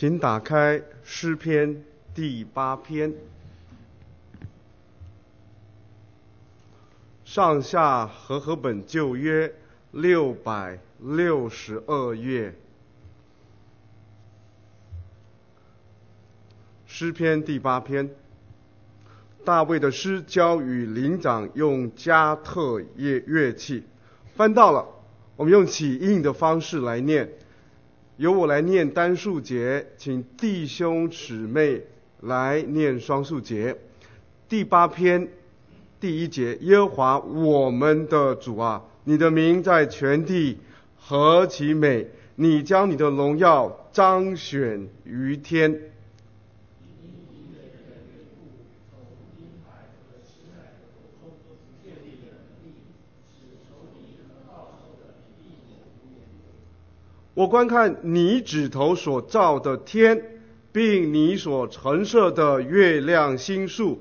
请打开诗篇第8篇，上下和合本旧约662页。诗篇第8篇，大卫的诗交与灵长用加特乐器。翻到了，我们用起印的方式来念，由我来念单数节，请弟兄姊妹来念双数节。第8篇第1节，耶和华我们的主啊，你的名在全地何其美，你将你的荣耀彰显于天。我观看你指头所造的天，并你所陈设的月亮星宿。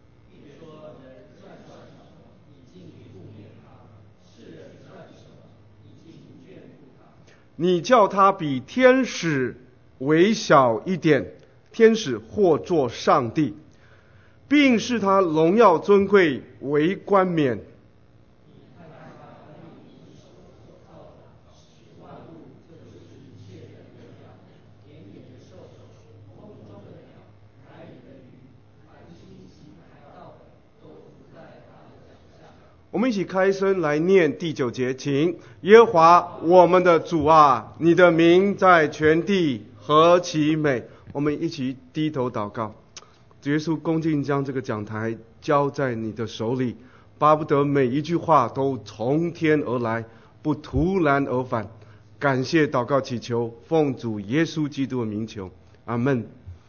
你叫他比天使微小一点，天使或作上帝，并使他荣耀尊贵为冠冕。我们一起开声来念第9节，请耶和华我们的主啊，你的名在全地何其美。我们一起低头祷告。主耶稣，恭敬将这个讲台交在你的手里，巴不得每一句话都从天而来，不突然而返。感谢祷告祈求，奉主耶稣基督的名求，阿们。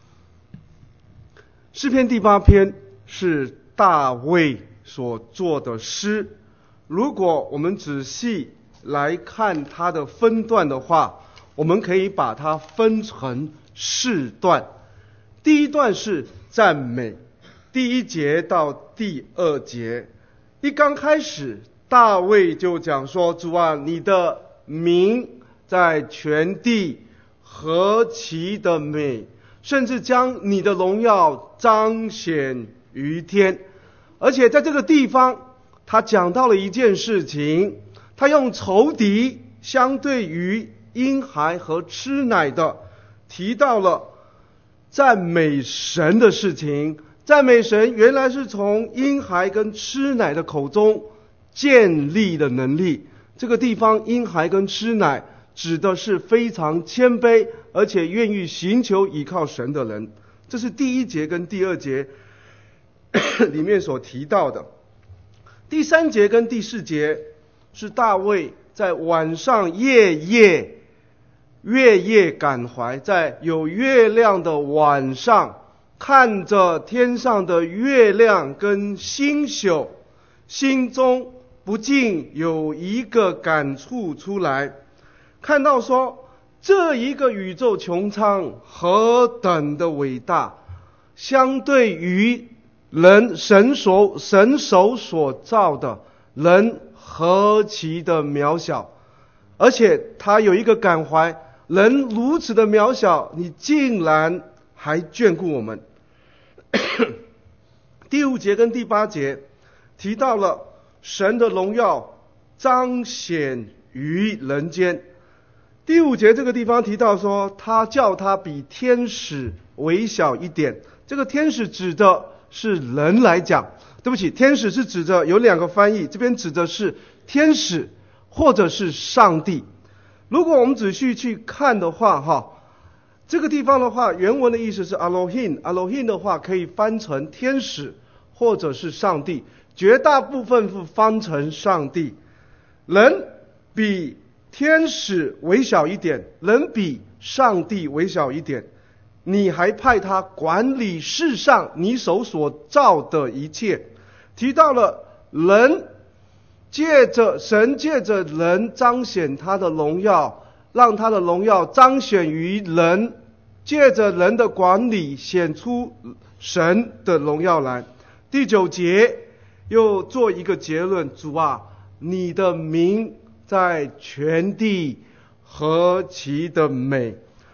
诗篇第8篇是大卫所做的诗，如果我们仔细来看它的分段的话，我们可以把它分成4段。第1段是赞美，第1节到第2节。一刚开始，大卫就讲说，主啊，你的名在全地何其的美，甚至将你的荣耀彰显于天。而且在这个地方，他讲到了一件事情，他用仇敌相对于婴孩和吃奶的，提到了赞美神的事情。赞美神原来是从婴孩跟吃奶的口中建立的能力。这个地方婴孩跟吃奶指的是非常谦卑，而且愿意寻求依靠神的人。这是第1节跟第2节里面所提到的。第3节跟第4节是大卫在晚上夜夜感怀，在有月亮的晚上，看着天上的月亮跟星宿，心中不禁有一个感触出来，看到说这一个宇宙穹苍何等的伟大，相对于神手所造的人何其的渺小。而且他有一个感怀，人如此的渺小，你竟然还眷顾我们。第5节跟第8节提到了神的荣耀彰显于人间。第5节这个地方提到说，他叫他比天使微小一点。这个天使指的是人来讲，对不起，天使是指着有2个翻译，这边指的是天使或者是上帝。如果我们仔细去看的话，这个地方的话，原文的意思是 Elohim 的话可以翻成天使或者是上帝，绝大部分是翻成上帝。人比天使微小一点，人比上帝微小一点，你还派他管理世上你手所造的一切。提到了人神借着人彰显他的荣耀，让他的荣耀彰显于人，借着人的管理显出神的荣耀来。第9节又做一个结论，主啊，你的名在全地何其的美。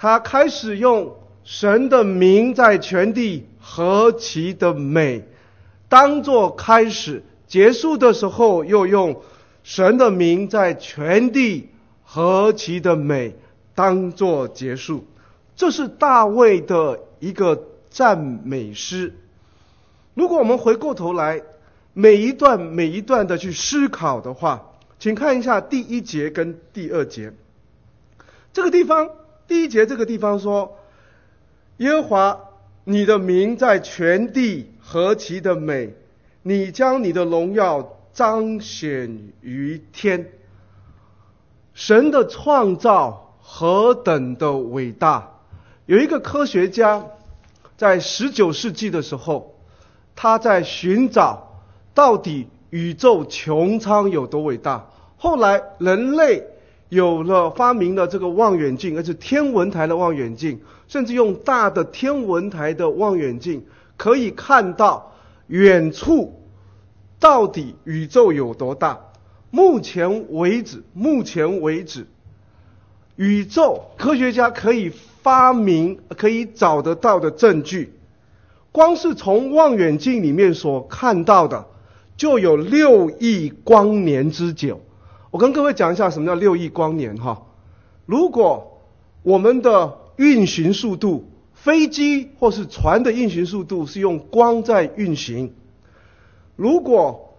他开始用神的名在全地何其的美当作开始，结束的时候又用神的名在全地何其的美当作结束。这是大卫的一个赞美诗。如果我们回过头来每一段的去思考的话，请看一下第一节跟第二节。这个地方，第一节这个地方说，耶和华你的名在全地何其的美，你将你的荣耀彰显于天。神的创造何等的伟大！有一个科学家在19世纪的时候，他在寻找到底宇宙穹苍有多伟大。后来人类有了发明了这个望远镜，而且天文台的望远镜，甚至用大的天文台的望远镜可以看到远处到底宇宙有多大。目前为止，宇宙科学家可以发明可以找得到的证据，光是从望远镜里面所看到的就有6亿光年之久。我跟各位讲一下什么叫6亿光年哈。如果我们的运行速度，飞机或是船的运行速度是用光在运行，如果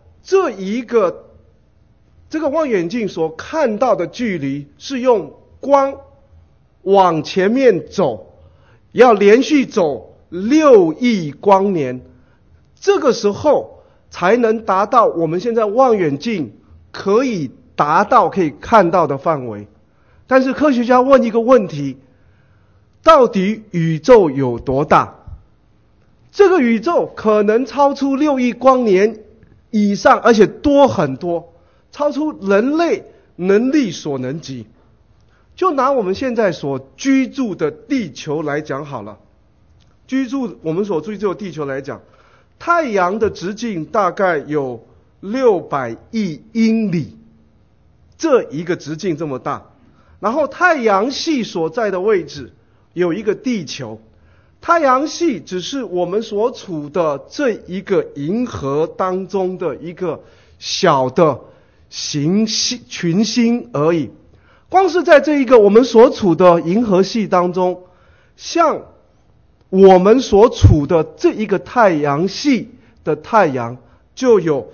这个望远镜所看到的距离是用光往前面走，要连续走6亿光年，这个时候才能达到我们现在望远镜可以看到的范围。但是科学家问一个问题，到底宇宙有多大？这个宇宙可能超出6亿光年以上，而且多很多，超出人类能力所能及。就拿我们现在所居住的地球来讲好了，我们所居住的地球来讲，太阳的直径大概有600亿英里，这一个直径这么大。然后太阳系所在的位置有一个地球，太阳系只是我们所处的这一个银河当中的一个小的群星而已。光是在这一个我们所处的银河系当中，像我们所处的这一个太阳系的太阳就有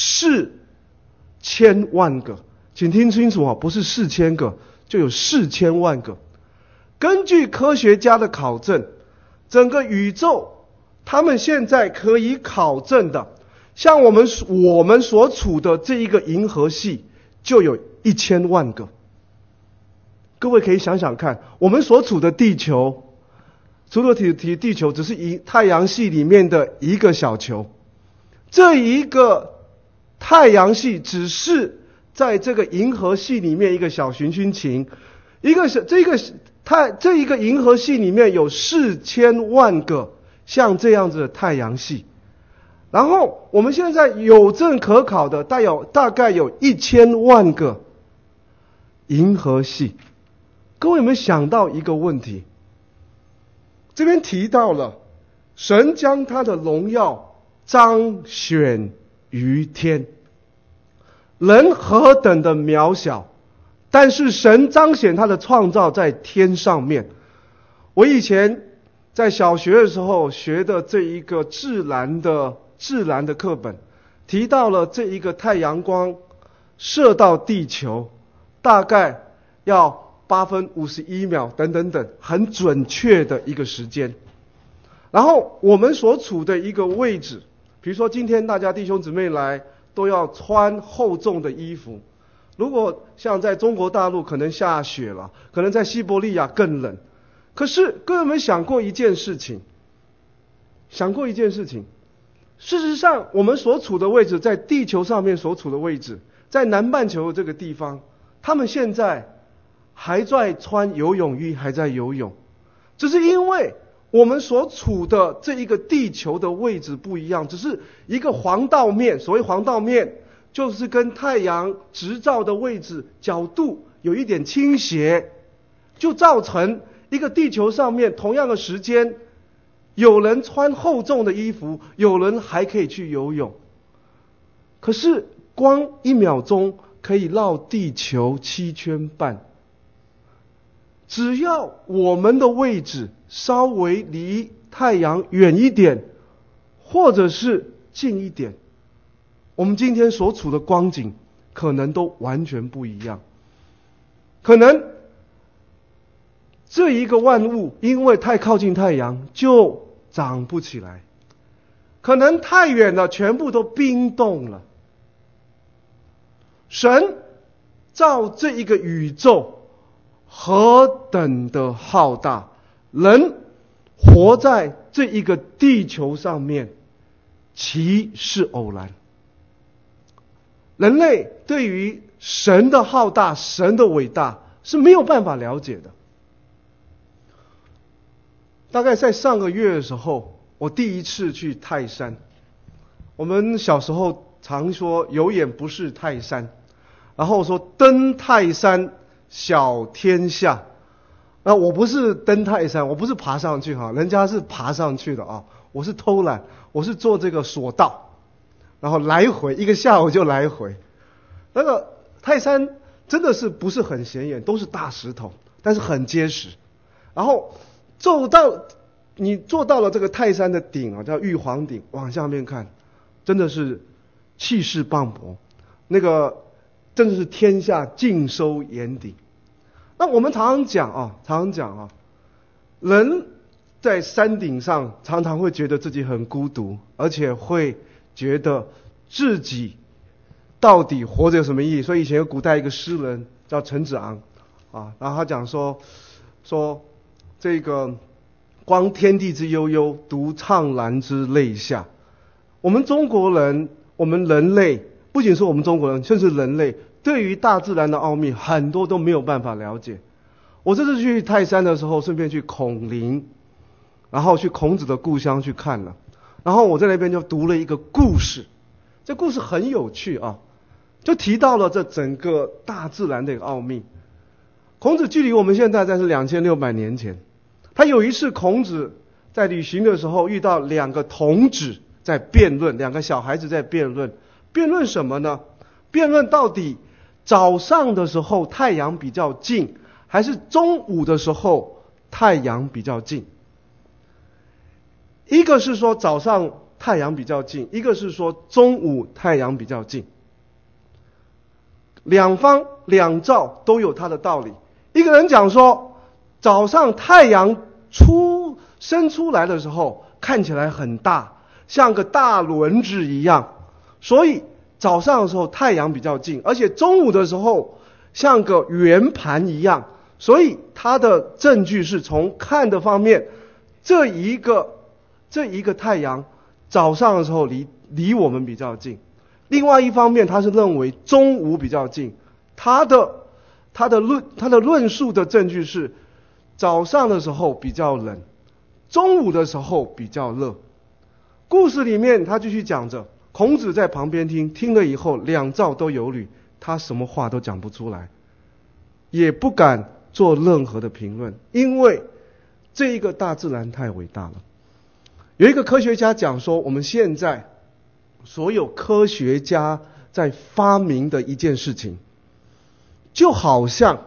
4000万个，请听清楚啊，不是4000个，就有4000万个。根据科学家的考证，整个宇宙他们现在可以考证的，像我们所处的这一个银河系就有1000万个。各位可以想想看，我们所处的地球，地球只是太阳系里面的一个小球，这一个太阳系只是在这个银河系里面一个小行星群，这一个银河系里面有4000万个像这样子的太阳系。然后我们现在有证可考的大概有1000万个银河系。各位有没有想到一个问题？这边提到了神将他的荣耀彰显于天，人何等的渺小，但是神彰显他的创造在天上面。我以前在小学的时候学的这一个自然的课本，提到了这一个太阳光射到地球大概要8分51秒等等等，很准确的一个时间。然后我们所处的一个位置，比如说今天大家弟兄姊妹来都要穿厚重的衣服，如果像在中国大陆可能下雪了，可能在西伯利亚更冷。可是各位有没有想过一件事情？事实上我们所处的位置，在地球上面所处的位置，在南半球的这个地方，他们现在还在穿游泳衣，还在游泳，只是因为我们所处的这一个地球的位置不一样，只是一个黄道面。所谓黄道面，就是跟太阳直照的位置角度有一点倾斜，就造成一个地球上面同样的时间，有人穿厚重的衣服，有人还可以去游泳。可是光1秒钟可以绕地球7圈半。只要我们的位置稍微离太阳远一点，或者是近一点，我们今天所处的光景可能都完全不一样。可能这一个万物因为太靠近太阳就长不起来，可能太远了全部都冰冻了。神造这一个宇宙何等的浩大，人活在这一个地球上面，其是偶然。人类对于神的浩大、神的伟大是没有办法了解的。大概在上个月的时候，我第一次去泰山。我们小时候常说有眼不识泰山，然后说登泰山小天下。那我不是登泰山，我不是爬上去哈，人家是爬上去的啊，我是偷懒，我是坐这个索道，然后来回1个下午就来回。那个泰山真的是不是很显眼，都是大石头，但是很结实。然后你坐到了这个泰山的顶啊，叫玉皇顶，往下面看，真的是气势磅礴，那个真的是天下尽收眼底。那我们常常讲啊，人在山顶上常常会觉得自己很孤独，而且会觉得自己到底活着有什么意义？所以以前有古代一个诗人叫陈子昂啊，然后他讲说这个观天地之悠悠，独怆然之泪下。我们中国人，我们人类，不仅是我们中国人，甚至人类对于大自然的奥秘很多都没有办法了解。我这次去泰山的时候，顺便去孔林，然后去孔子的故乡去看了，然后我在那边就读了一个故事，这故事很有趣啊，就提到了这整个大自然的一个奥秘。孔子距离我们现在是2600年前，他有一次孔子在旅行的时候遇到2个童子在辩论，2个小孩子在辩论什么呢？辩论到底早上的时候太阳比较近，还是中午的时候太阳比较近。一个是说早上太阳比较近，一个是说中午太阳比较近。两方两造都有它的道理。一个人讲说，早上太阳伸出来的时候看起来很大，像个大轮子一样，所以早上的时候太阳比较近，而且中午的时候像个圆盘一样，所以它的证据是从看的方面，这一个太阳早上的时候离我们比较近。另外一方面，他是认为中午比较近，他的论述的证据是早上的时候比较冷，中午的时候比较热。故事里面他继续讲着，孔子在旁边听了以后两造都有理，他什么话都讲不出来，也不敢做任何的评论，因为这一个大自然太伟大了。有一个科学家讲说，我们现在所有科学家在发明的一件事情，就好像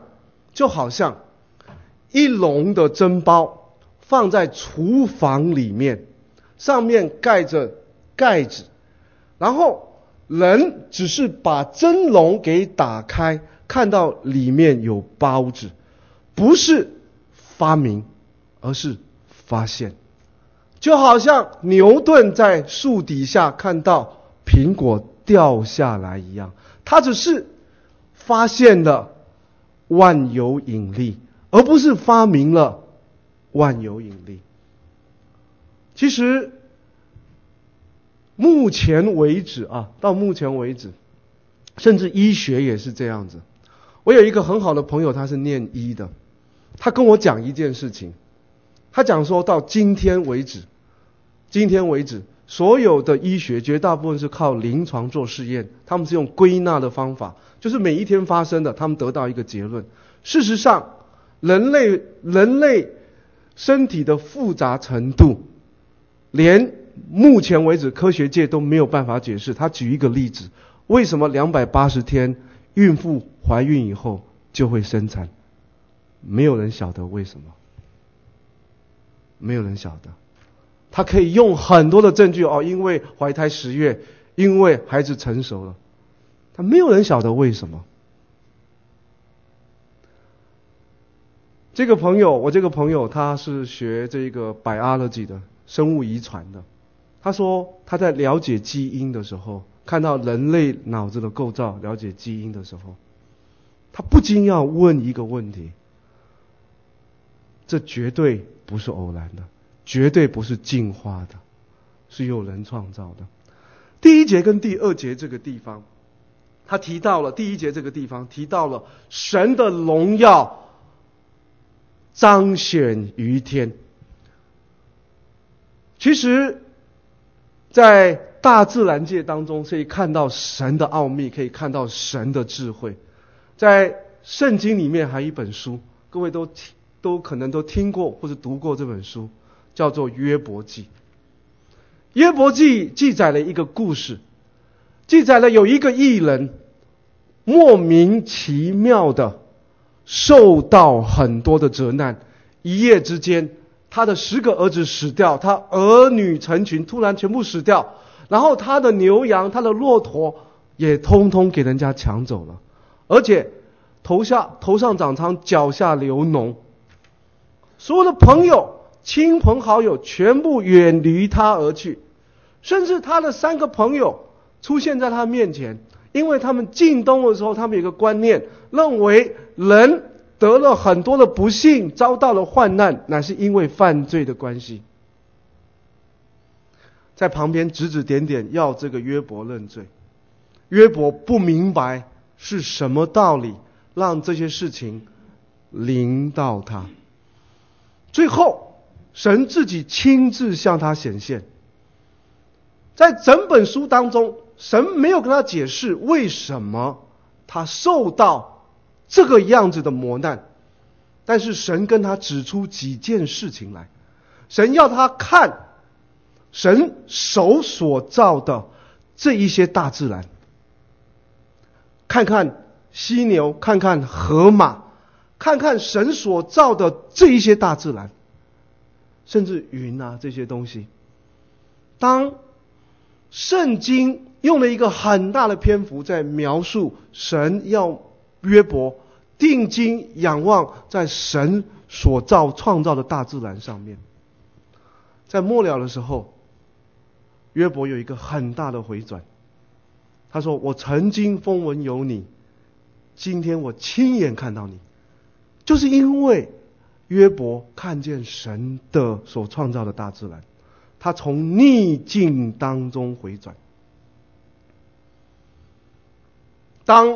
一笼的蒸包放在厨房里面，上面盖着盖子，然后人只是把蒸笼给打开，看到里面有包子，不是发明，而是发现。就好像牛顿在树底下看到苹果掉下来一样，他只是发现了万有引力，而不是发明了万有引力。其实到目前为止，甚至医学也是这样子。我有一个很好的朋友，他是念医的，他跟我讲一件事情，他讲说到今天为止，所有的医学绝大部分是靠临床做试验，他们是用归纳的方法，就是每一天发生的，他们得到一个结论。事实上， 人类身体的复杂程度，连目前为止科学界都没有办法解释。他举一个例子，为什么280天孕妇怀孕以后就会生产？没有人晓得为什么，没有人晓得。他可以用很多的证据因为怀胎10月，因为孩子成熟了，他没有人晓得为什么。我这个朋友他是学这个 biology 的，生物遗传的。他说他在了解基因的时候，看到人类脑子的构造，了解基因的时候，他不禁要问一个问题：这绝对不是偶然的，绝对不是进化的，是有人创造的。第1节跟第2节这个地方，他提到了第1节这个地方提到了神的荣耀彰显于天。其实在大自然界当中可以看到神的奥秘，可以看到神的智慧。在圣经里面还有一本书，各位都可能都听过或者读过这本书，叫做约伯记。约伯记记载了一个故事，记载了有一个义人莫名其妙的受到很多的责难，一夜之间他的10个儿子死掉，他儿女成群，突然全部死掉，然后他的牛羊，他的骆驼也通通给人家抢走了，而且头上长疮，脚下流脓，所有的朋友亲朋好友全部远离他而去，甚至他的3个朋友出现在他面前，因为他们近东的时候，他们有一个观念，认为人得了很多的不幸，遭到了患难，乃是因为犯罪的关系。在旁边指指点点，要这个约伯认罪。约伯不明白是什么道理让这些事情临到他。最后神自己亲自向他显现。在整本书当中，神没有跟他解释为什么他受到这个样子的磨难，但是神跟他指出几件事情来。神要他看神手所造的这一些大自然，看看犀牛，看看河马，看看神所造的这一些大自然，甚至云啊这些东西。当圣经用了一个很大的篇幅在描述神要约伯定睛仰望在神所创造的大自然上面，在末了的时候，约伯有一个很大的回转。他说，我曾经风闻有你，今天我亲眼看到你。就是因为约伯看见神的所创造的大自然，他从逆境当中回转。当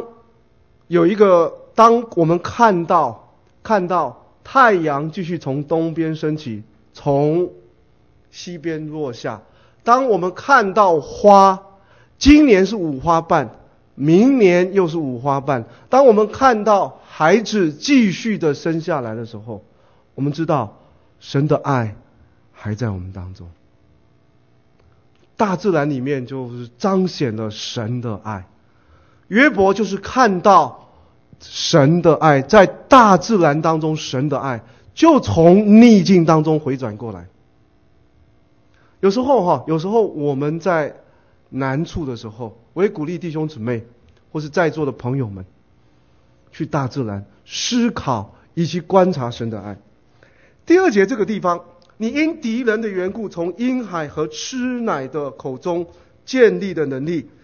我们看到太阳继续从东边升起，从西边落下，当我们看到花，今年是5花瓣，明年又是5花瓣，当我们看到孩子继续的生下来的时候，我们知道神的爱还在我们当中。大自然里面就是彰显了神的爱。约伯就是看到神的爱，在大自然当中神的爱就从逆境当中回转过来。有时候我们在难处的时候，我也鼓励弟兄姊妹或是在座的朋友们去大自然思考以及观察神的爱。第2节这个地方，你因敌人的缘故，从婴孩和吃奶的口中建立的能力，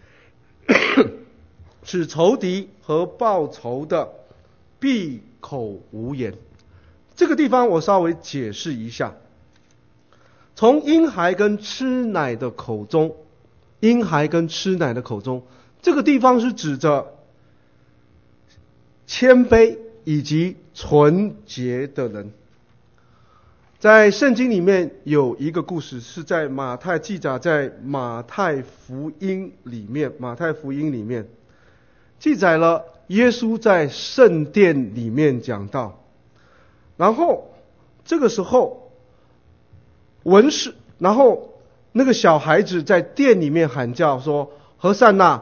使仇敌和报仇的闭口无言。这个地方我稍微解释一下。从婴孩跟吃奶的口中，这个地方是指着谦卑以及纯洁的人。在圣经里面有一个故事，是在记载在马太福音里面记载了耶稣在圣殿里面讲道。 然后这个时候文士，然后那个小孩子在殿里面喊叫说：和散那，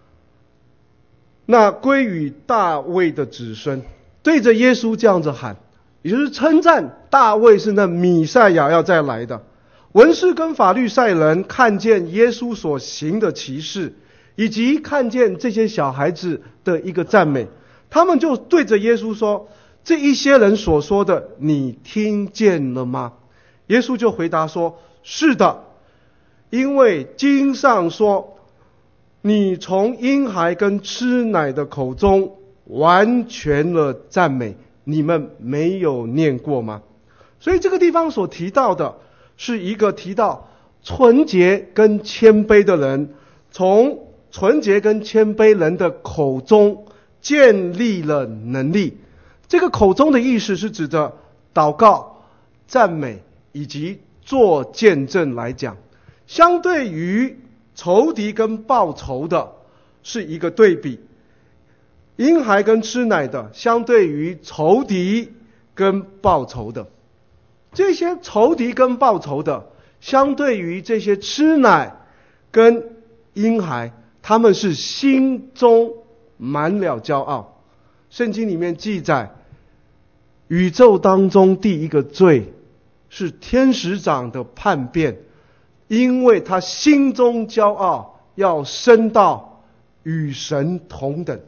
那归于大卫的子孙，对着耶稣这样子喊，也就是称赞大卫是那弥赛亚要再来的。文士跟法律赛人看见耶稣所行的奇事，以及看见这些小孩子的一个赞美，他们就对着耶稣说：这一些人所说的你听见了吗？耶稣就回答说：是的，因为经上说，你从婴孩跟吃奶的口中完全了赞美，你们没有念过吗？所以这个地方所提到的是一个提到纯洁跟谦卑的人，从纯洁跟谦卑人的口中建立了能力。这个口中的意思是指着祷告、赞美以及做见证来讲，相对于仇敌跟报仇的是一个对比。婴孩跟吃奶的相对于仇敌跟报仇的，这些仇敌跟报仇的相对于这些吃奶跟婴孩，他们是心中满了骄傲。圣经里面记载，宇宙当中第一个罪是天使长的叛变，因为他心中骄傲，要升到与神同等。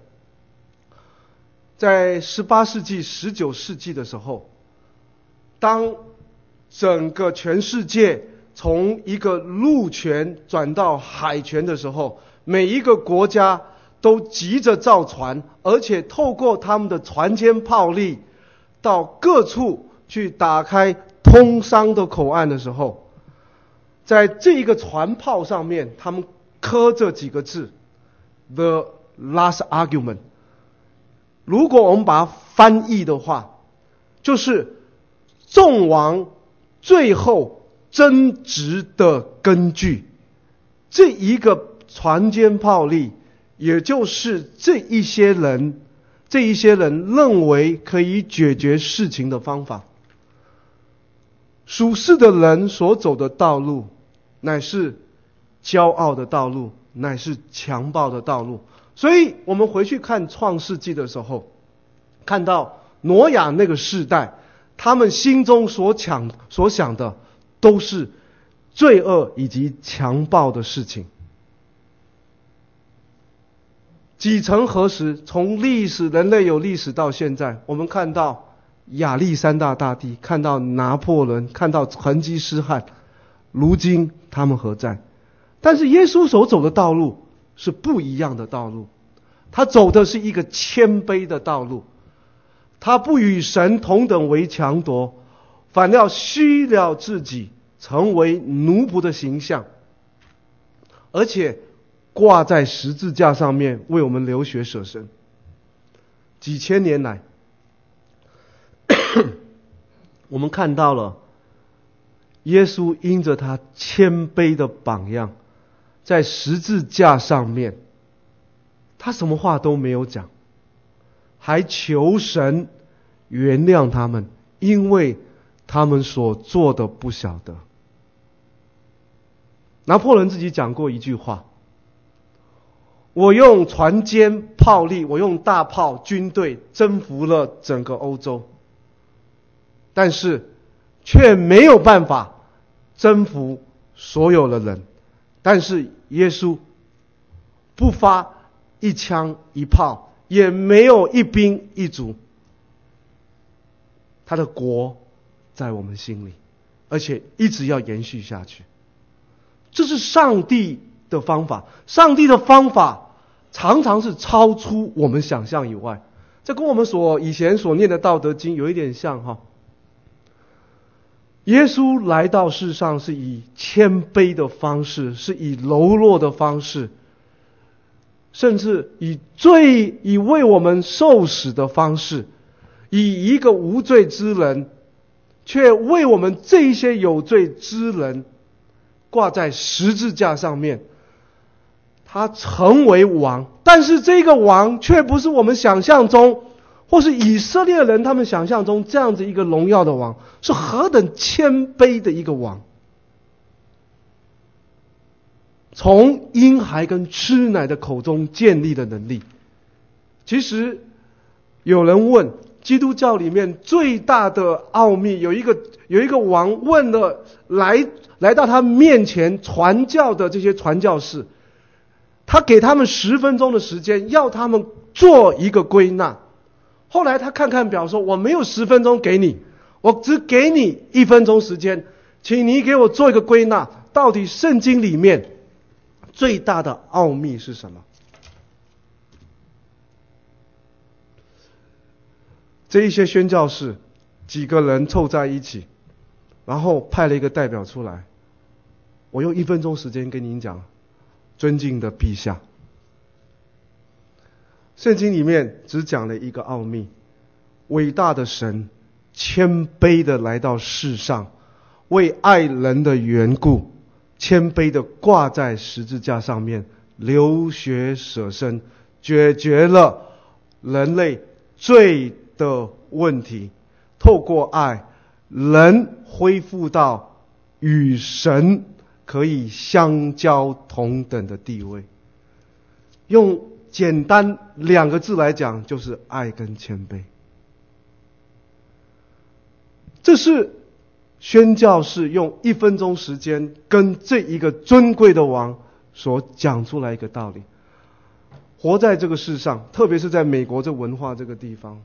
在18世纪、19世纪的时候，当整个全世界从一个陆权转到海权的时候，每一个国家都急着造船，而且透过他们的船坚炮利到各处去打开通商的口岸的时候，在这一个船炮上面，他们刻着几个字 The Last Argument。 如果我们把它翻译的话，就是众王最后争执的根据。这一个船坚炮利，也就是这一些人认为可以解决事情的方法。属世的人所走的道路，乃是骄傲的道路，乃是强暴的道路。所以我们回去看创世纪的时候，看到挪亚那个世代，他们心中所想的都是罪恶以及强暴的事情。几曾何时，从人类有历史到现在，我们看到亚历山大大帝，看到拿破仑，看到成吉思汗，如今他们何在？但是耶稣所走的道路是不一样的道路，他走的是一个谦卑的道路，他不与神同等为强夺，反要虚了自己，成为奴仆的形象，而且挂在十字架上面为我们流血舍身。几千年来我们看到了耶稣因着他谦卑的榜样，在十字架上面他什么话都没有讲，还求神原谅他们，因为他们所做的不晓得。拿破仑自己讲过一句话，我用船坚炮利，我用大炮军队征服了整个欧洲，但是却没有办法征服所有的人。但是耶稣不发一枪一炮，也没有一兵一卒，他的国在我们心里，而且一直要延续下去。这是上帝的方法，上帝的方法常常是超出我们想象以外。这跟我们以前所念的道德经有一点像哈。耶稣来到世上是以谦卑的方式，是以柔弱的方式，甚至以为我们受死的方式，以一个无罪之人，却为我们这些有罪之人挂在十字架上面。他成为王，但是这个王却不是我们想象中， 或是以色列人他们想象中这样子一个荣耀的王，是何等谦卑的一个王。从婴孩跟吃奶的口中建立的能力。其实有人问，基督教里面最大的奥秘，有一个王问了来到他面前传教的这些传教士，他给他们10分钟的时间，要他们做一个归纳。后来他看看表说，我没有10分钟给你，我只给你1分钟时间，请你给我做一个归纳，到底圣经里面最大的奥秘是什么？这一些宣教士几个人凑在一起，然后派了一个代表出来，我用1分钟时间跟您讲，尊敬的陛下，圣经里面只讲了一个奥秘，伟大的神谦卑的来到世上，为爱人的缘故，谦卑的挂在十字架上面，流血舍身，解决了人类罪的问题，透过爱，人恢复到与神可以相交同等的地位。用简单2个字来讲，就是爱跟谦卑。这是宣教士用1分钟时间跟这一个尊贵的王所讲出来一个道理。活在这个世上，特别是在美国这文化这个地方，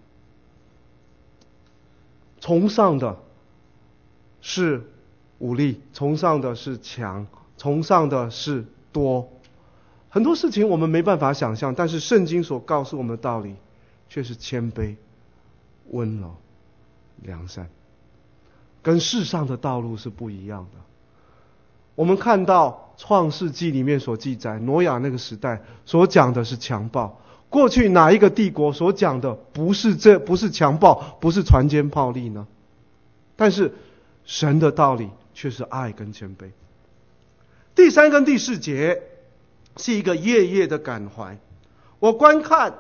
崇尚的是武力，崇尚的是强，崇尚的是多。很多事情我们没办法想象，但是圣经所告诉我们的道理却是谦卑、温柔、良善，跟世上的道路是不一样的。我们看到创世纪里面所记载，挪亚那个时代所讲的是强暴，过去哪一个帝国所讲的不是强暴，不是船坚炮利呢？但是神的道理却是爱跟谦卑。第3跟第4节是一个夜夜的感怀。我观看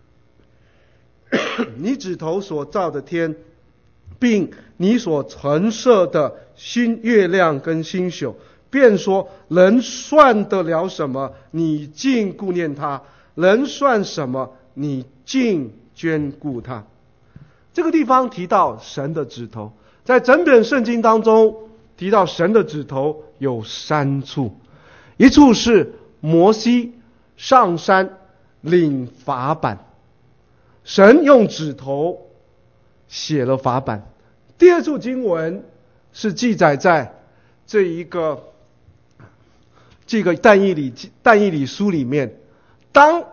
你指头所造的天，并你所陈设的月亮跟星宿，便说人算得了什么，你竟顾念他；人算什么，你竟眷顾他。这个地方提到神的指头，在整本圣经当中提到神的指头有3处。一处是摩西上山领法版，神用指头写了法版。第2处经文是记载在这个但以理书里面，当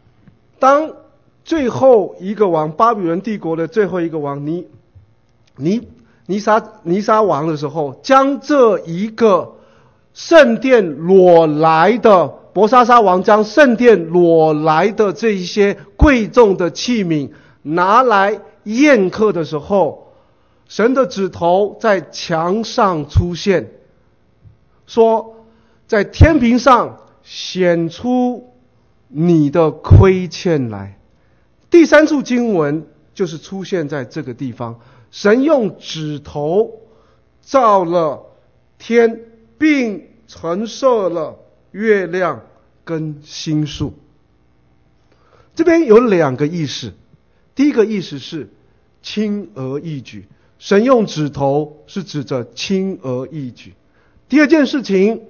最后一个王，巴比伦帝国的最后一个王尼撒王的时候，将这一个圣殿裸来的伯沙撒王将圣殿裸来的这一些贵重的器皿拿来宴客的时候，神的指头在墙上出现，说在天平上显出你的亏欠来。第3处经文就是出现在这个地方，神用指头造了天，并陈设了月亮跟星宿。这边有2个意思。第一个意思是轻而易举，神用指头是指着轻而易举。第2件事情，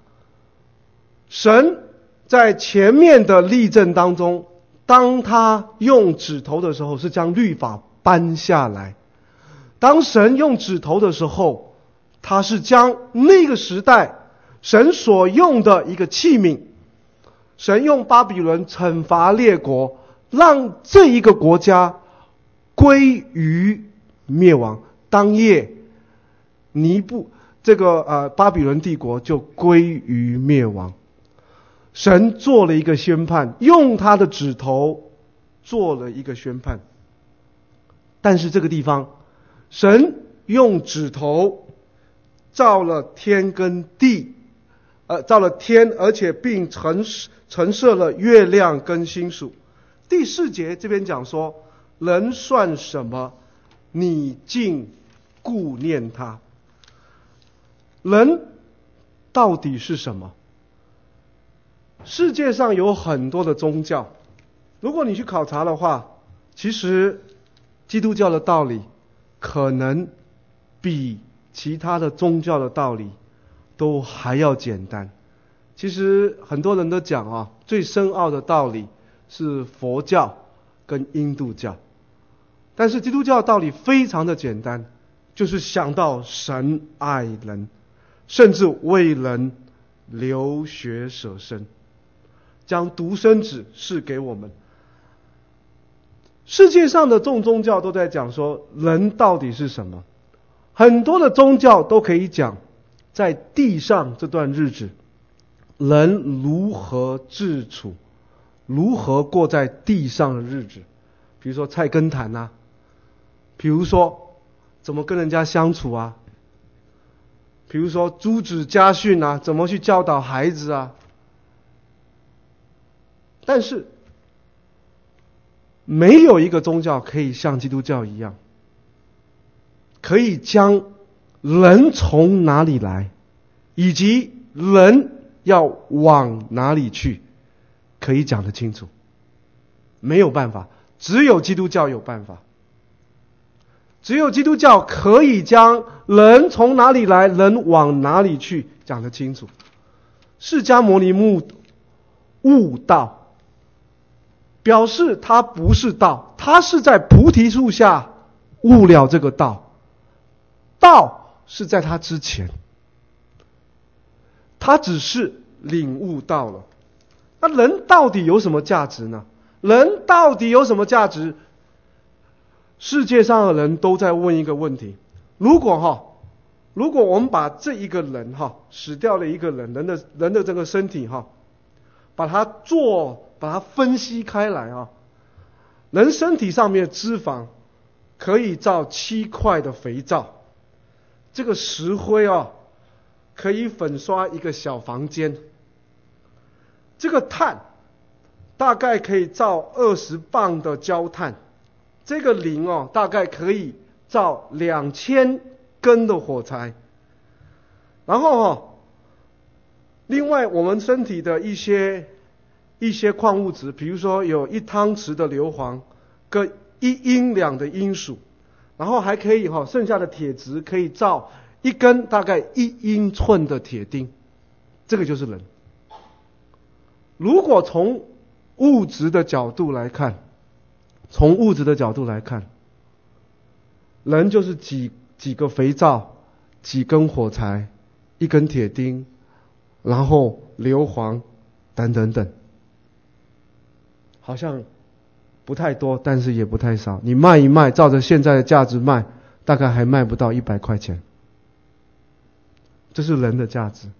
神在前面的例证当中，当他用指头的时候是将律法搬下来。当神用指头的时候，他是将那个时代神所用的一个器皿，神用巴比伦惩罚列国，让这一个国家归于灭亡。当夜巴比伦帝国就归于灭亡。神做了一个宣判，用他的指头做了一个宣判。但是这个地方，神用指头造了天跟地，造了天，而且并陈设了月亮跟星宿。第4节这边讲说， 人算什么？你竟顾念他。人到底是什么？世界上有很多的宗教，如果你去考察的话，其实基督教的道理可能比其他的宗教的道理都还要简单。其实很多人都讲最深奥的道理是佛教跟印度教，但是基督教的道理非常的简单，就是想到神爱人，甚至为人流血舍身，将独生子赐给我们。世界上的众宗教都在讲说人到底是什么，很多的宗教都可以讲在地上这段日子人如何自处，如何过在地上的日子。比如说菜根谭啊，比如说怎么跟人家相处啊，比如说朱子家训啊，怎么去教导孩子啊。但是没有一个宗教可以像基督教一样，可以将人从哪里来，以及人要往哪里去，可以讲得清楚。没有办法，只有基督教有办法。只有基督教可以将人从哪里来，人往哪里去讲得清楚。释迦牟尼悟道，表示他不是道，他是在菩提树下悟了这个道，道是在他之前，他只是领悟到了。那人到底有什么价值呢？人到底有什么价值？世界上的人都在问一个问题：如果我们把这一个人死掉了一个人的这个身体把它分析开来人身体上面的脂肪可以造7块的肥皂，这个石灰可以粉刷一个小房间，这个碳大概可以造20磅的焦炭，这个磷大概可以造2000根的火柴。然后另外我们身体的一些矿物质，比如说有1汤匙的硫磺跟1英两的罂粟，然后还可以剩下的铁质可以造1根大概1英寸的铁钉，这个就是人。如果从物质的角度来看，人就是几个肥皂，几根火柴，1根铁钉，然后硫磺等等等，好像不太多，但是也不太少。你卖一卖，照着现在的价值卖，大概还卖不到100块钱。这是人的价值。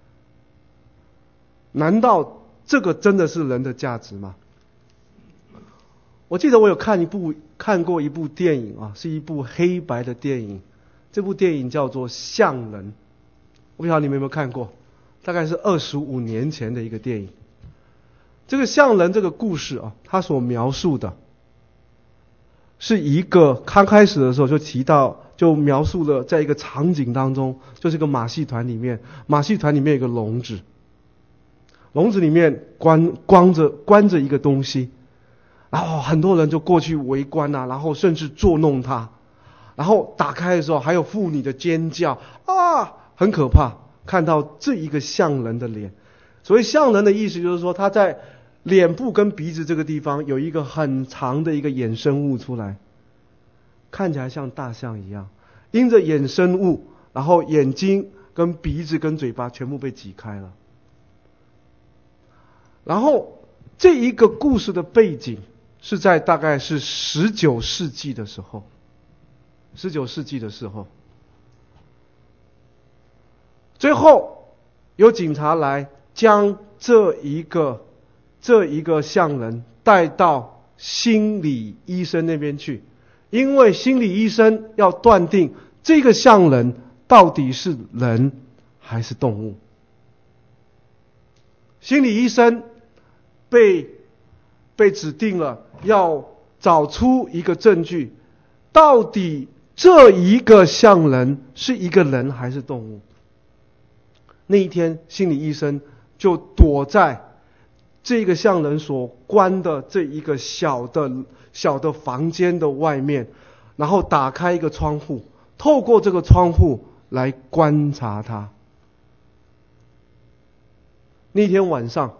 难道这个真的是人的价值吗？我记得我有看过一部电影是一部黑白的电影，这部电影叫做《象人》，我不晓得你们有没有看过，大概是25年前的一个电影。这个象人这个故事他所描述的是一个刚开始的时候就描述了在一个场景当中，就是一个马戏团里面有一个笼子，笼子里面关着一个东西，然后很多人就过去围观然后甚至捉弄他，然后打开的时候还有妇女的尖叫很可怕。看到这一个象人的脸，所谓象人的意思就是说他在脸部跟鼻子这个地方有一个很长的一个衍生物出来，看起来像大象一样，因着衍生物，然后眼睛跟鼻子跟嘴巴全部被挤开了。然后这一个故事的背景是在大概是19世纪的时候最后有警察来将这一个象人带到心理医生那边去，因为心理医生要断定这个象人到底是人还是动物。心理医生被指定了要找出一个证据，到底这一个象人是一个人还是动物。那一天，心理医生就躲在这个象人所关的这一个小的房间的外面，然后打开一个窗户，透过这个窗户来观察他。那天晚上，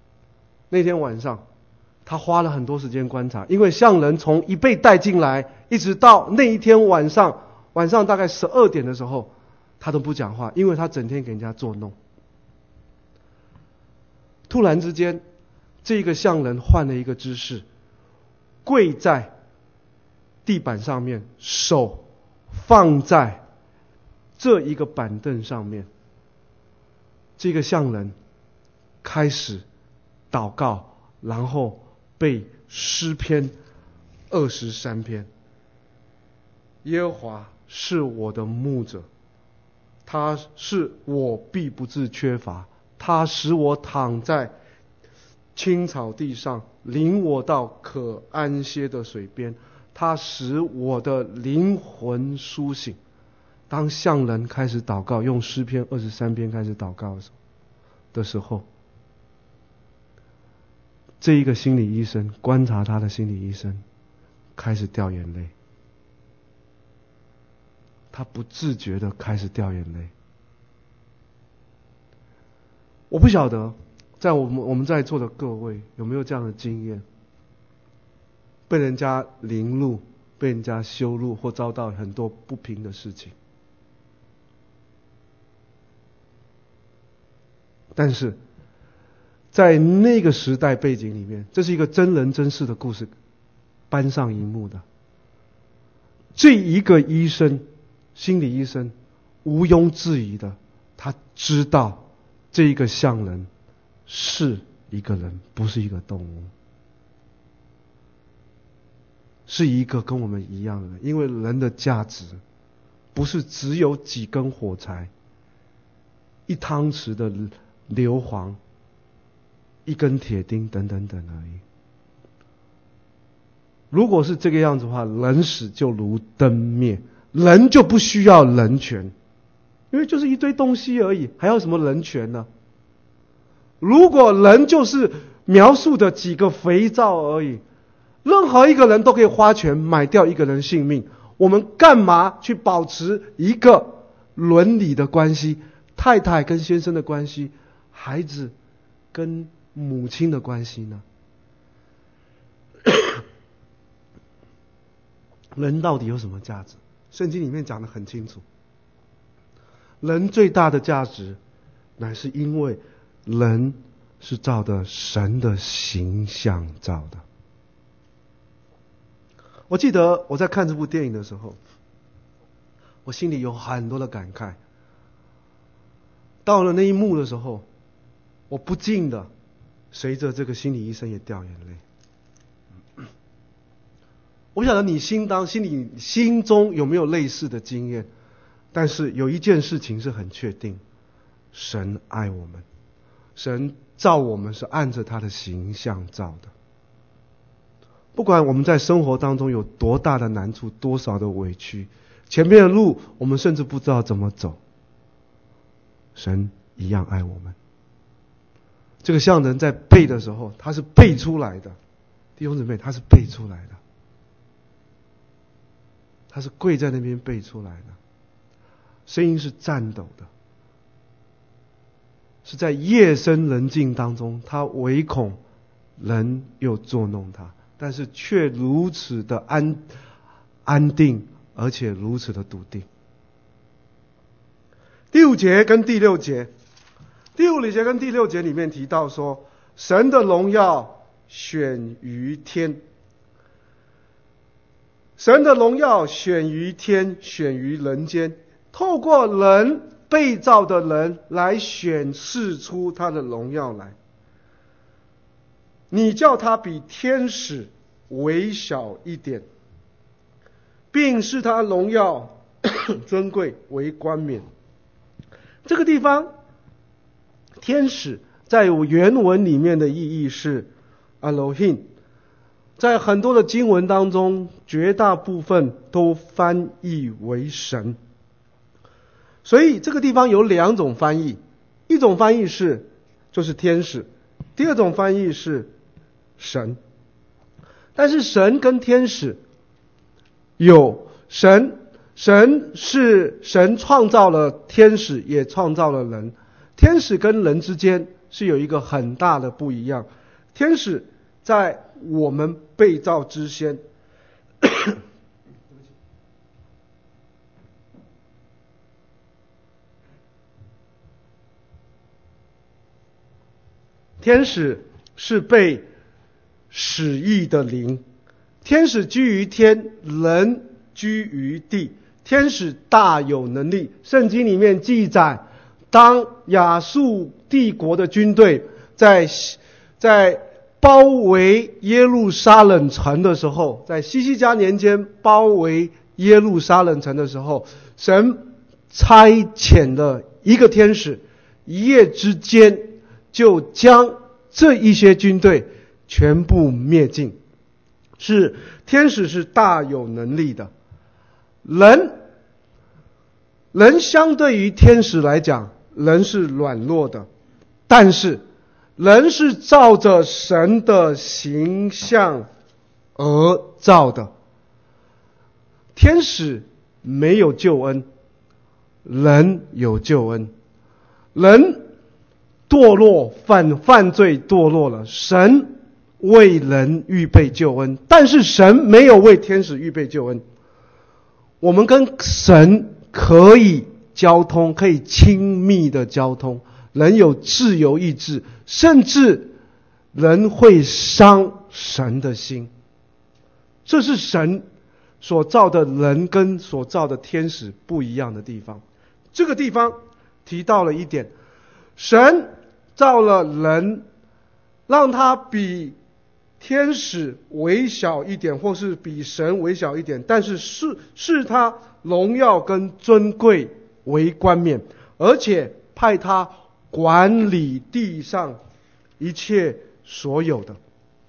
他花了很多时间观察，因为象人从一被带进来，一直到那一天晚上大概12点的时候，他都不讲话，因为他整天给人家作弄。突然之间，这个象人换了一个姿势，跪在地板上面，手放在这一个板凳上面。这个象人开始祷告，然后背诗篇23篇。耶和华是我的牧者，他是我必不致缺乏，他使我躺在青草地上，领我到可安歇的水边，他使我的灵魂苏醒。当象人开始祷告，用诗篇23篇开始祷告的时候，这一个心理医生观察他的心理医生开始掉眼泪，他不自觉的开始掉眼泪。我不晓得在我们在座的各位有没有这样的经验，被人家凌辱，被人家羞辱，或遭到很多不平的事情。但是在那个时代背景里面，这是一个真人真事的故事搬上荧幕的。这一个医生，心理医生，毋庸置疑的，他知道这一个象人是一个人，不是一个动物，是一个跟我们一样的人。因为人的价值不是只有几根火柴，一汤匙的硫磺，一根铁钉等等等而已。如果是这个样子的话，人死就如灯灭，人就不需要人权，因为就是一堆东西而已，还要什么人权呢？如果人就是描述的几个肥皂而已，任何一个人都可以花钱买掉一个人性命，我们干嘛去保持一个伦理的关系，太太跟先生的关系，孩子跟母亲的关系呢？人到底有什么价值？圣经里面讲得很清楚，人最大的价值乃是因为人是照着神的形象造的。我记得我在看这部电影的时候，我心里有很多的感慨。到了那一幕的时候，我不禁的随着这个心理医生也掉眼泪。我不晓得你心中有没有类似的经验，但是有一件事情是很确定，神爱我们，神造我们是按着他的形象造的。不管我们在生活当中有多大的难处，多少的委屈，前面的路我们甚至不知道怎么走，神一样爱我们。这个象人在背的时候，他是背出来的，弟兄姊妹，他是背出来的，他是跪在那边背出来的，声音是颤抖的，是在夜深人静当中，他唯恐人又捉弄他，但是却如此的安定，而且如此的笃定。第5节跟第6节，第5节跟第6节里面提到说，神的荣耀显于天，神的荣耀显于天，显于人间，透过人被造的人来显示出他的荣耀来。你叫他比天使微小一点，并使他荣耀尊贵为冠冕。这个地方天使在原文里面的意义是 Elohim， 在很多的经文当中，绝大部分都翻译为神。所以这个地方有两种翻译，一种翻译就是天使，第二种翻译是神。但是神跟天使有神是神创造了天使，也创造了人。天使跟人之间是有一个很大的不一样。天使在我们被造之先天使是被使役的灵，天使居于天，人居于地。天使大有能力，圣经里面记载，当亚述帝国的军队在包围耶路撒冷城的时候，在西西家年间包围耶路撒冷城的时候，神差遣了一个天使，一夜之间就将这一些军队全部灭尽。天使是大有能力的。人相对于天使来讲，人是软弱的，但是人是照着神的形象而造的。天使没有救恩，人有救恩。人堕落，犯罪堕落了，神为人预备救恩，但是神没有为天使预备救恩。我们跟神可以交通，可以亲密的交通，人有自由意志，甚至人会伤神的心。这是神所造的人跟所造的天使不一样的地方。这个地方提到了一点，神造了人，让他比天使微小一点，或是比神微小一点，但是是他荣耀跟尊贵为冠冕，而且派他管理地上一切所有的。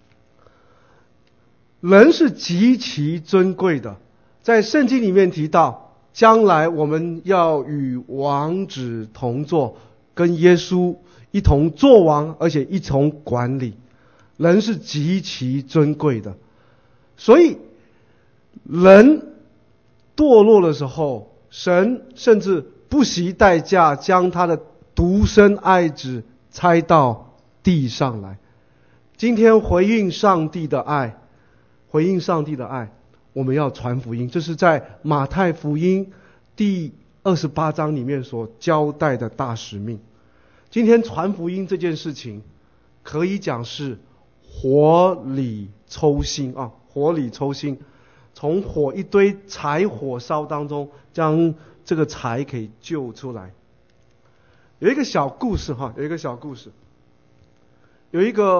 人是极其尊贵的，在圣经里面提到，将来我们要与王子同坐，跟耶稣一同作王，而且一同管理。人是极其尊贵的，所以人堕落的时候，神甚至不惜代价将他的独生爱子差到地上来。今天回应上帝的爱，我们要传福音，这是在马太福音第28章里面所交代的大使命。今天传福音这件事情可以讲是火里抽薪啊，火里抽薪，从一堆柴火烧当中将这个柴给救出来。有一个小故事，有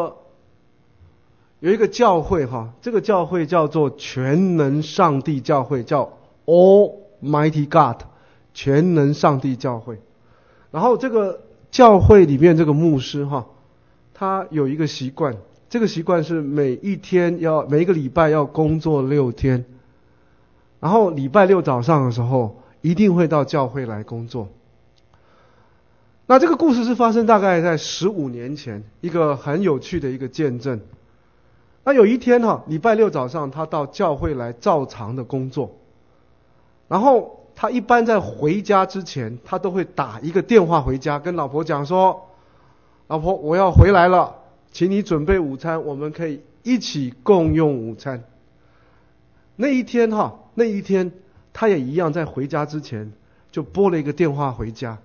一个教会这个教会叫做全能上帝教会，叫 Almighty God 全能上帝教会。然后这个教会里面这个牧师他有一个习惯，这个习惯是每一个礼拜要工作6天，然后礼拜六早上的时候一定会到教会来工作。那这个故事是发生大概在15年前，一个很有趣的一个见证。那有一天礼拜六早上他到教会来照常的工作，然后他一般在回家之前，他都会打一个电话回家，跟老婆讲说，老婆我要回来了，请你准备午餐，我们可以一起共用午餐。那一天他也一样在回家之前就拨了一个电话回家，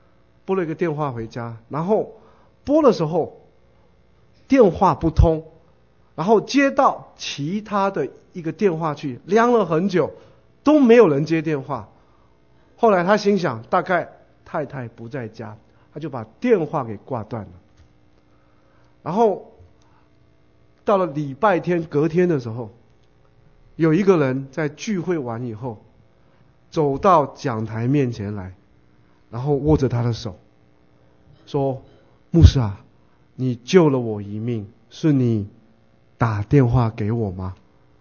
然后拨的时候电话不通，然后接到其他的一个电话去，量了很久都没有人接电话。后来他心想大概太太不在家，他就把电话给挂断了。然后到了礼拜天隔天的时候，有一个人在聚会完以后走到讲台面前来，然后握着他的手说，牧师啊，你救了我一命，是你打电话给我吗？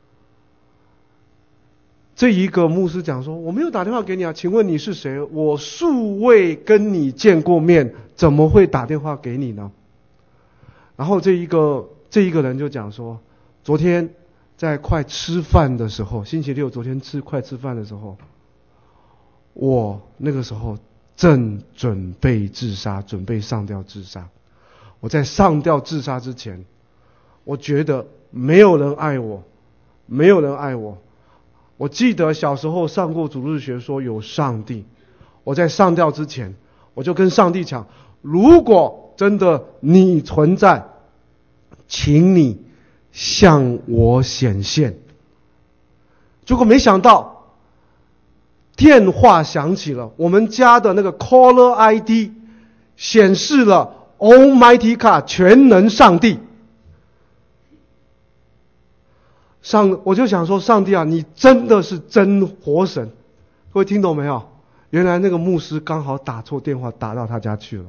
这一个牧师讲说，我没有打电话给你啊，请问你是谁？我素未跟你见过面，怎么会打电话给你呢？然后这一个人就讲说，昨天在快吃饭的时候，星期六昨天快吃饭的时候，我那个时候正准备自杀，准备上吊自杀。我在上吊自杀之前，我觉得没有人爱我，没有人爱我。我记得小时候上过主日学，说有上帝。我在上吊之前，我就跟上帝讲，如果真的你存在，请你向我显现。结果没想到电话响起了，我们家的那个 caller ID 显示了 Almighty God 全能上帝。我就想说，上帝啊，你真的是真活神。各位听懂没有？原来那个牧师刚好打错电话，打到他家去了。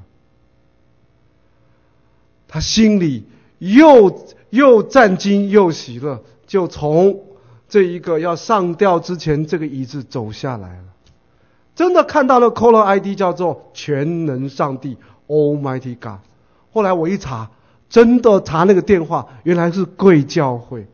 他心里又战惊又喜乐，就从这一个要上吊之前这个椅子走下来了。真的看到了 caller ID 叫做全能上帝 Almighty God。后来我一查，真的查那个电话，原来是贵教会。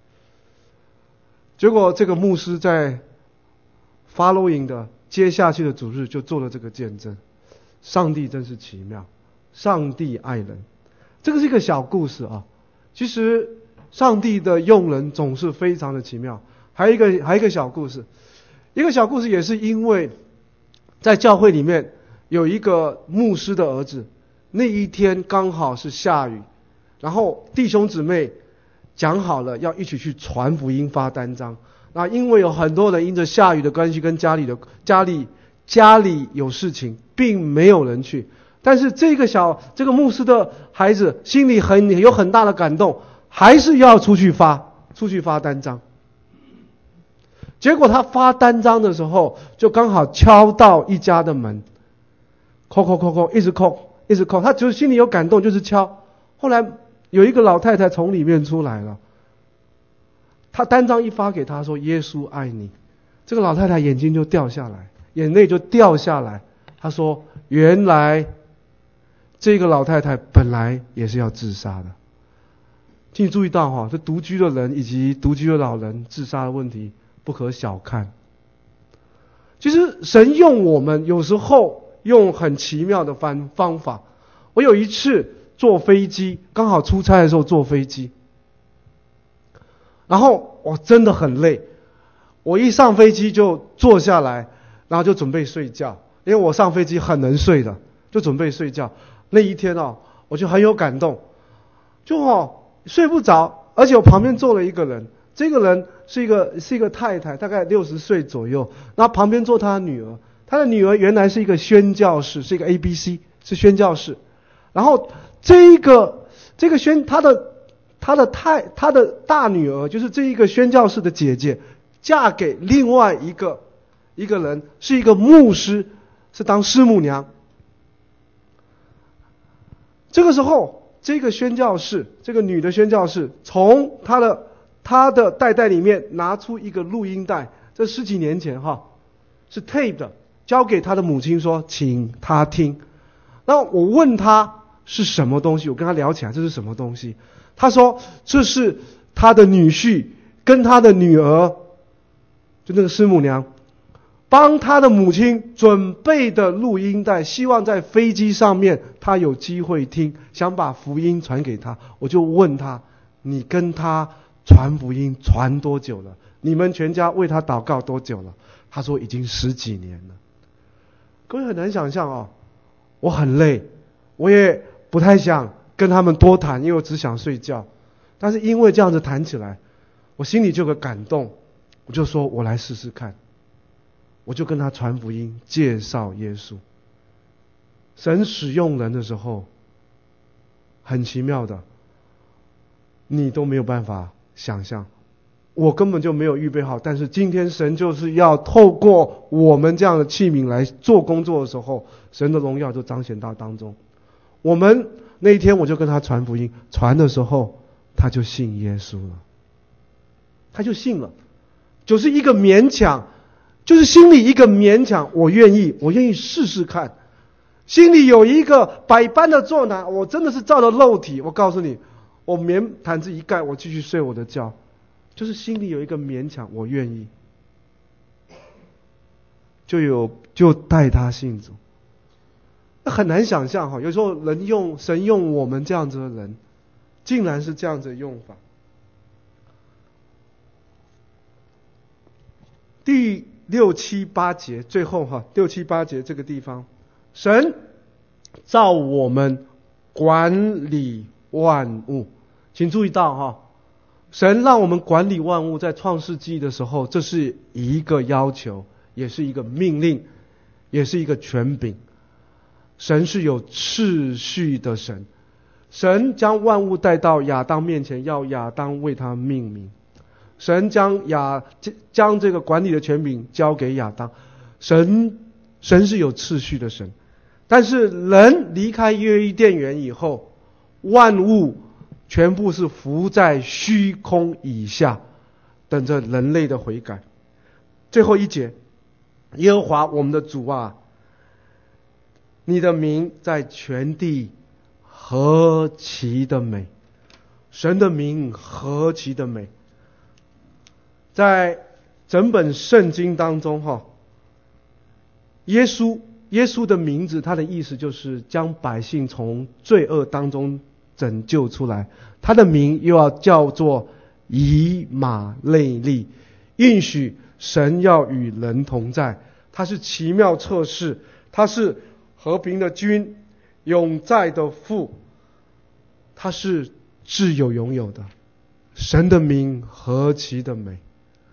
结果这个牧师在 following 的接下去的主日就做了这个见证。上帝真是奇妙，上帝爱人。这个是一个小故事啊，其实上帝的用人总是非常的奇妙。还有一个小故事，一个小故事也是因为在教会里面有一个牧师的儿子，那一天刚好是下雨，然后弟兄姊妹讲好了要一起去传福音发单张。那因为有很多人因着下雨的关系跟家里有事情，并没有人去。但是这个牧师的孩子心里有很大的感动，还是要出去发单张。结果他发单张的时候，就刚好敲到一家的门，叩，一直叩，他就是心里有感动，就是敲。后来有一个老太太从里面出来了，他单张一发给他说耶稣爱你，这个老太太眼睛就掉下来，眼泪就掉下来。他说原来这个老太太本来也是要自杀的。请你注意到这独居的人以及独居的老人自杀的问题不可小看。其实神用我们有时候用很奇妙的方法。我有一次坐飞机，刚好出差的时候坐飞机，然后我真的很累，我一上飞机就坐下来，然后就准备睡觉，因为我上飞机很能睡的，就准备睡觉。那一天我就很有感动，就睡不着，而且我旁边坐了一个人，这个人是一个太太，大概60岁左右，然后旁边坐他的女儿，他的女儿原来是一个宣教士，是一个 ABC， 是宣教士。然后他的大女儿，就是这一个宣教士的姐姐，嫁给另外一个人，是一个牧师，是当师母娘。这个时候，这个宣教士，这个女的宣教士，从她的袋里面拿出一个录音带，这10几年前是 tape 的，交给她的母亲说，请她听。然后我问她是什么东西，我跟她聊起来，这是什么东西？她说这是她的女婿跟她的女儿，就那个师母娘，帮她的母亲准备的录音带，希望在飞机上面她有机会听，想把福音传给她。我就问她，你跟她传福音传多久了？你们全家为她祷告多久了？她说已经10几年了。各位很难想象我很累，我也不太想跟他们多谈，因为我只想睡觉。但是因为这样子谈起来，我心里就有个感动，我就说我来试试看。我就跟他传福音，介绍耶稣。神使用人的时候很奇妙的，你都没有办法想象，我根本就没有预备好。但是今天神就是要透过我们这样的器皿来做工作的时候，神的荣耀就彰显到当中。我们那一天我就跟他传福音，传的时候他就信耶稣了，他就信了，就是一个勉强，就是心里一个勉强，我愿意试试看，心里有一个百般的作难，我真的是照着肉体，我告诉你，我棉毯子一盖，我继续睡我的觉，就是心里有一个勉强，我愿意，就带他信主。那很难想象哈，有时候神用我们这样子的人，竟然是这样子的用法。第6、7、8节，最后哈，6、7、8节这个地方，神造我们管理万物，请注意到哈，神让我们管理万物，在创世纪的时候，这是一个要求，也是一个命令，也是一个权柄。神是有次序的神，神将万物带到亚当面前，要亚当为他命名。神将这个管理的权柄交给亚当，神是有次序的神。但是人离开约伊甸园以后，万物全部是浮在虚空以下，等着人类的悔改。最后一节，耶和华我们的主啊，你的名在全地何其的美，神的名何其的美。在整本圣经当中耶稣的名字，他的意思就是将百姓从罪恶当中拯救出来，他的名又要叫做以马内利，应许神要与人同在，他是奇妙策士，他是和平的君，永在的父，他是自有永有的，神的名何其的美。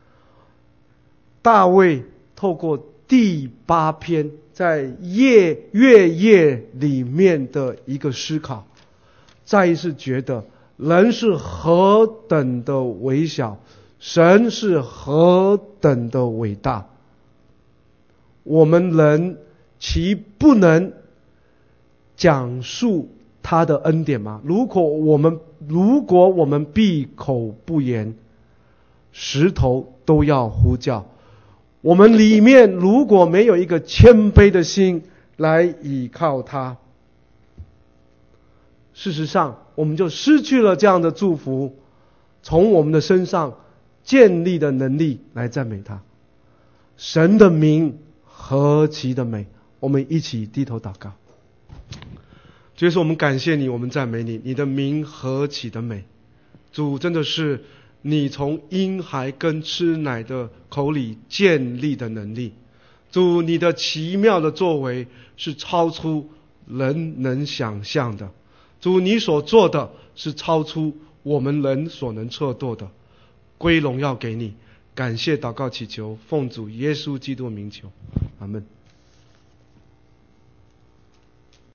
大卫透过第8篇在月夜里面的一个思考，再一次觉得人是何等的微小，神是何等的伟大，我们人岂不能讲述他的恩典吗？如果我们闭口不言，石头都要呼叫。我们里面如果没有一个谦卑的心来倚靠他，事实上我们就失去了这样的祝福，从我们的身上建立的能力来赞美他。神的名何其的美，我们一起低头祷告。主耶稣，我们感谢你，我们赞美你，你的名何其的美。主，真的是你从婴孩跟吃奶的口里建立的能力。主，你的奇妙的作为是超出人能想象的。主，你所做的是超出我们人所能测度的。归荣耀给你，感谢祷告祈求，奉主耶稣基督的名求，阿们。